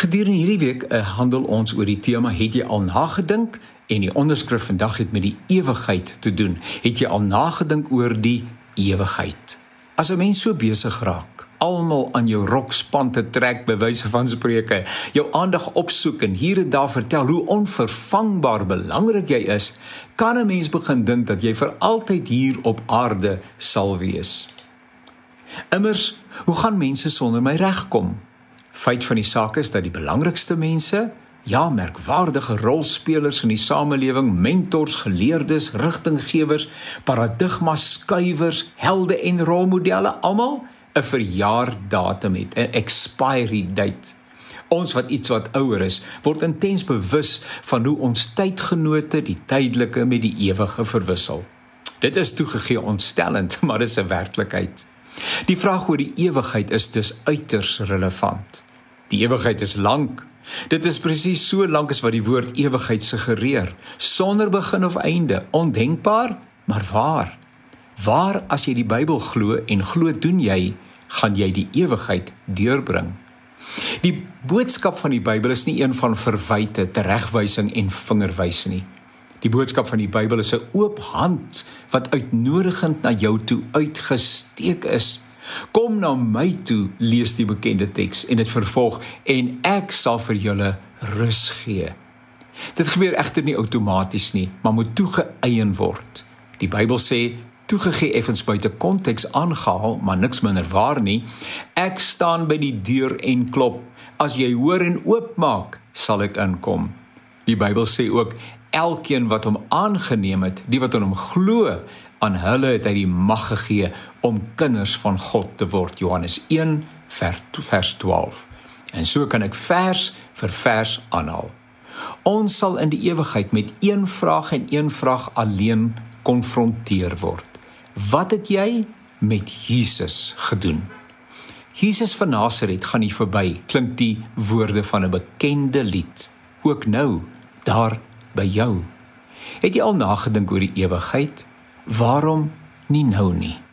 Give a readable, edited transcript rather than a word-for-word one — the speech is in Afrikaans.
Gedurende hierdie week handel ons oor die tema, het jy al nagedink? En die onderskrif vandag het met die ewigheid te doen. Het jy al nagedink oor die ewigheid? As 'n mens so besig raak, almal aan jou rokspan te trek, by wyse van spreuke, jou aandag opsoek en hier en daar vertel hoe onvervangbaar belangrik jy is, kan 'n mens begin dink dat jy vir altyd hier op aarde sal wees. Immers, hoe gaan mense sonder my regkom? Feit van die saak is dat die belangrikste mense, ja, merkwaardige rolspelers in die samelewing, mentors, geleerdes, rigtinggewers, paradigmas skuiwers, helde en rolmodelle, almal 'n verjaardatum het, 'n expiry date. Ons wat ouer is, word intens bewus van hoe ons tydgenote die tydelike met die ewige verwissel. Dit is toegegee ontstellend, maar dit is 'n werklikheid. Die vraag oor die ewigheid is dus uiters relevant. Die ewigheid is lank. Dit is presies so lank as wat die woord ewigheid suggereer, sonder begin of einde, ondenkbaar, maar waar. Waar as jy die Bybel glo en glo doen jy, gaan jy die ewigheid deurbring. Die boodskap van die Bybel is nie een van verwyte, teregwysing en vingerwys nie. Die boodskap van die Bybel is 'n oop hand wat uitnodigend na jou toe uitgesteek is. Kom na my toe, lees die bekende teks en dit vervolg, en ek sal vir julle rus gee. Dit gebeur egter nie outomaties nie, maar moet toegeëien word. Die Bybel sê, toegegee effens buite konteks aangehaal, maar niks minder waar nie, ek staan by die deur en klop, as jy hoor en oopmaak, sal ek inkom. Die Bybel sê ook, elkeen wat hom aangeneem het, die wat aan hom glo, aan hulle het hy die mag gegee om kinders van God te word. Johannes 1 vers 12. En so kan ek vers vir vers aanhaal. Ons sal in die ewigheid met een vraag en een vraag alleen konfronteer word. Wat het jy met Jesus gedoen? Jesus van Nasaret gaan nie verby, klink die woorde van 'n bekende lied. Ook nou, daar by jou. Het jy al nagedink oor die ewigheid? Waarom nie nou nie?